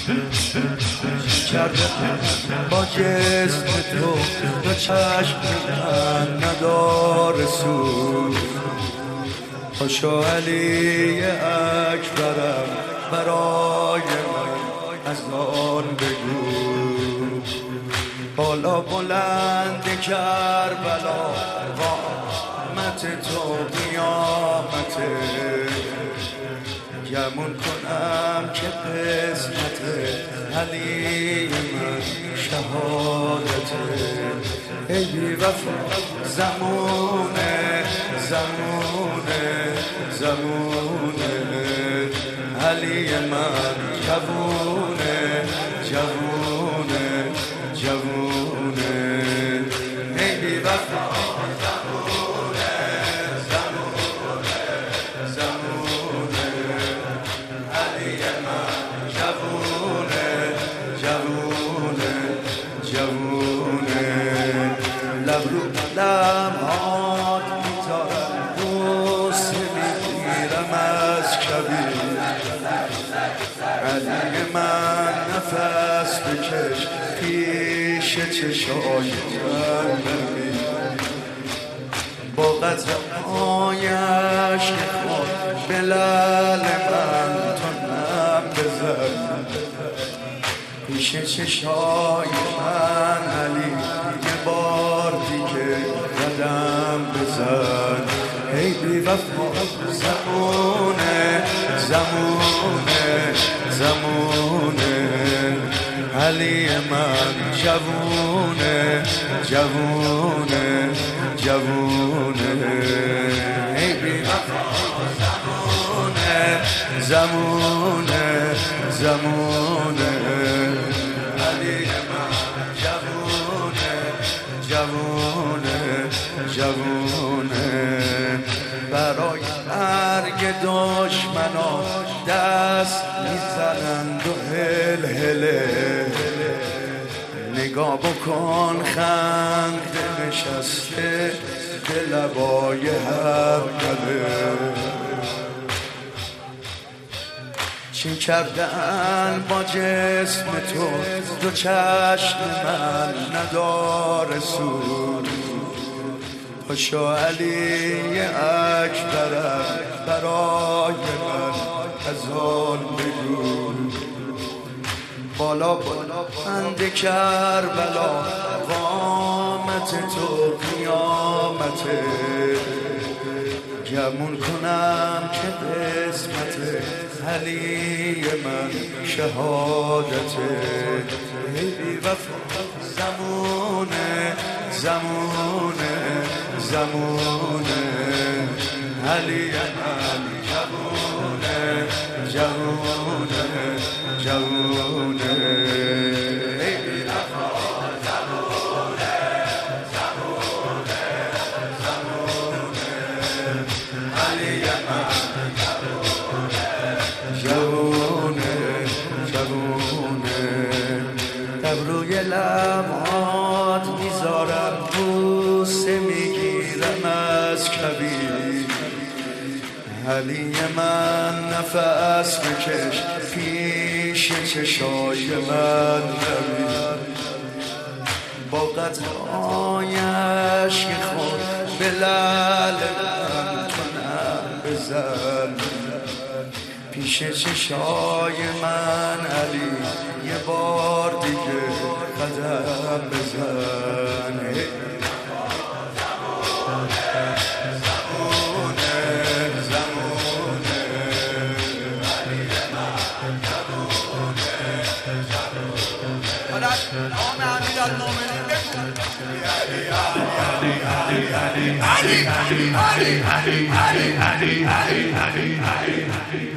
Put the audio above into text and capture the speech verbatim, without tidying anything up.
کرده با جسم تو و چشم من نداره سود. پاشو علی اکبرم برای من از آن بگو. بالا بلند کربلا قامت تو قیامته. گمون کنم که قسمت علی من شهادته. ای بی وفا زمونه زمونه زمونه علی من جوونه جوونه جوونه. ای بی وفا زمونه زمونه زمونه علی من جوونه جوونه جوونه. لب رو لمحات میذارم دوست میگیرم از کبیر. علی من نفس بکش پیش چشای من ببین. با قطرهایش خود به لعل من تو نم بزن. پیش چشای من علی یه بار دیگه قدم بزن. ای بی وفا زمونه زمونه زمونه علی من جوونه جوونه جوونه. ای بی وفا زمونه زمونه زمونه علی من جوونه جوونه جوونه. برای مرگ دشمنان دست میزنند و هل هله. نگاه بکن خنده نشسته به لبای هر گله. چین کردن با جسم تو دو چشم من نداره سود. پاشو علی اکبرم برای من از آن بگو. بالا بلند کربلا قامت تو قیامته. گمون کنم که قسمت علی من شهادته. ای بی وفا زمونه زمونه زمونه علی من جوونه جوونه جوونه. ای بی وفا زمونه زمونه زمونه علی من جوونه جوونه. لب روی لبات میذارم بوسه میگیرم از کبیر. علی من نفس بکش پیش چشای من ببین. با قطرهایش خود به لعل من تو نم بزن. پیش چشای من علی یه بار دیگه قدم بزن. Ali, Ali, Ali, Ali, Ali, Ali, Ali, Ali, Ali, Ali, Ali.